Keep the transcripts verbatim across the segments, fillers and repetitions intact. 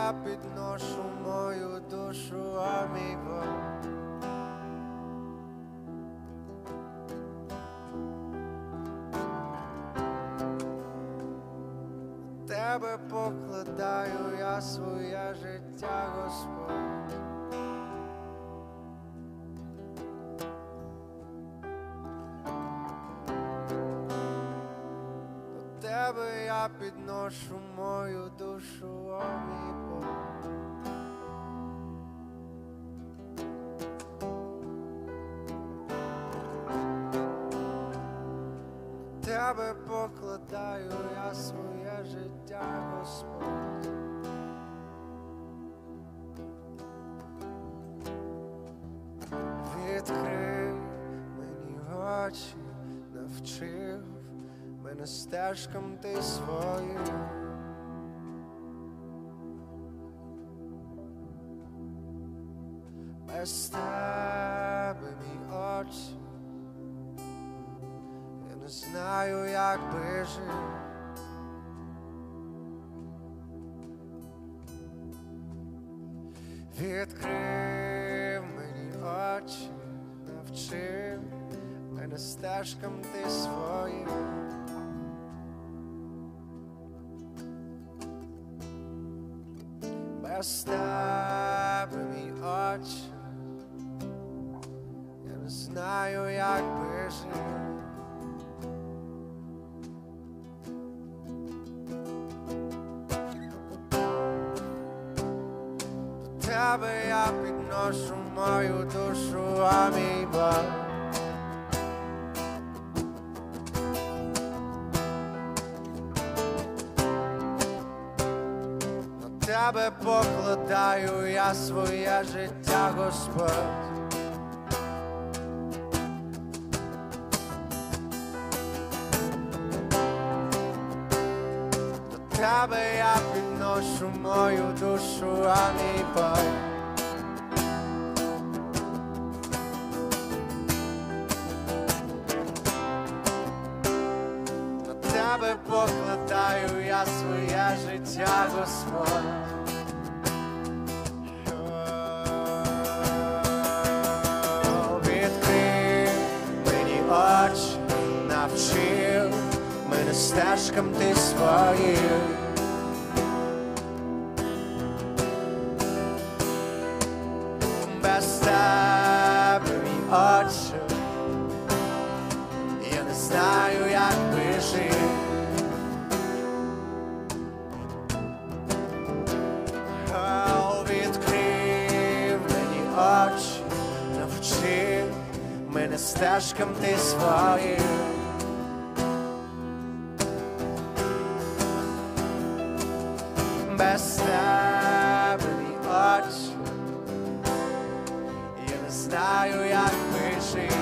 я підношу мою душу, а мій Бог. Тебе покладаю я своє життя, Господь. До Тебе я підношу мою душу, о мій Бог. Тебе покладаю я своє життя, Господь. Відкрив мені очі, навчив мене стежкам ти своїм. Без тебе, мій Отче, не знаю, як би жив. Відкрив мені очі, навчив мене стежкам ти своїм. Без тебе, мій Отче, я не знаю, як би жив. Тебе я підношу мою душу, а мій Бог. На Тебе покладаю я своє життя, Господь. До Тебе я підношу мою душу, а мій Бог. Тебе покладаю я своє життя, Господь. Відкрив мені очі, навчив мене стежкам ти своїм. Без тебе, мій Отче, я не знаю, як би жив. Відкрив мені очі, навчив мене стежкам ти своїм. Без тебе, мій Отче, я не знаю, як би жив.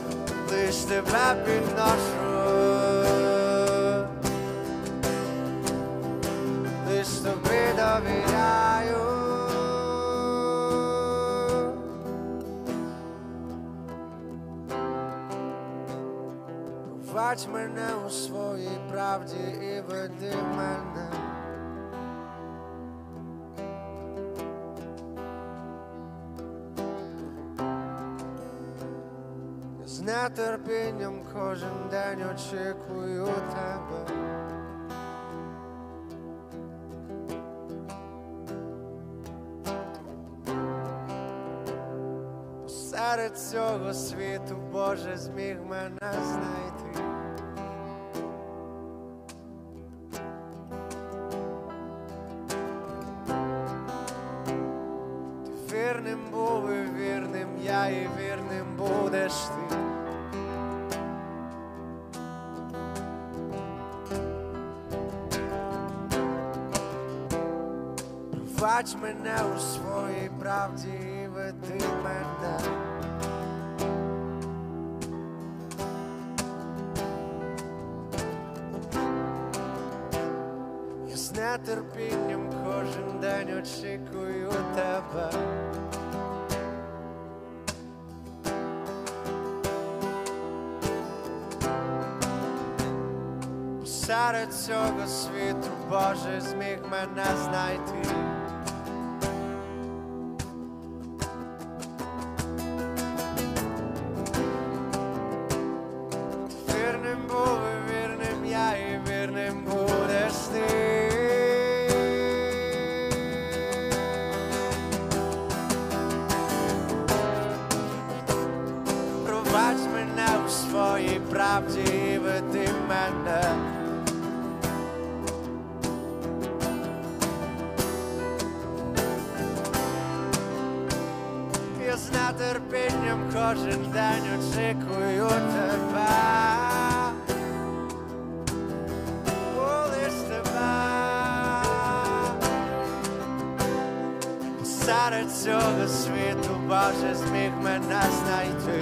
Лиш тебе підношу, Пробач мене у своїй правді і веди мене. Я з нетерпінням кожен день очікую тебе. Серед цього світу, Боже, зміг мене знайти. Ти вірним був і вірним я, і вірним будеш ти. Пробач мене у своїй правді і веди мене. Я з нетерпінням кожен день очікую тебе. Серед цього світу, Боже, зміг мене знайти. Вірним був і вірним я, і вірним будеш ти. Пробач мене у своїй правді і веди мене. Я з нетерпінням кожен день очікую тебе. Лиш тебе. Серед цього світу, Боже, зміг мене знайти.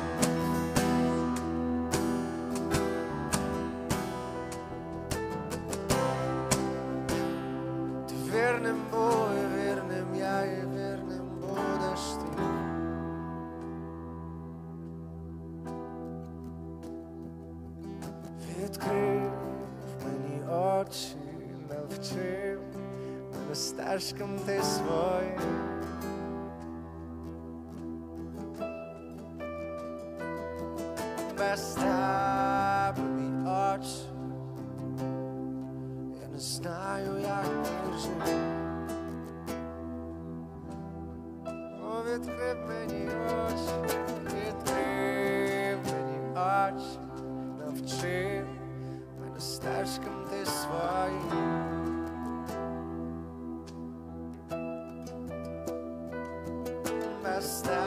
Ти вірним був і вірним я, і вірним будеш ти. Відкрив мені очі, навчив мене стежкам ти своїм. Без тебе мій очі, я не знаю, як ти жив. О, відкрив мені очі, відкрив мені очі, навчив мене стежкам ти своїм. Без тебе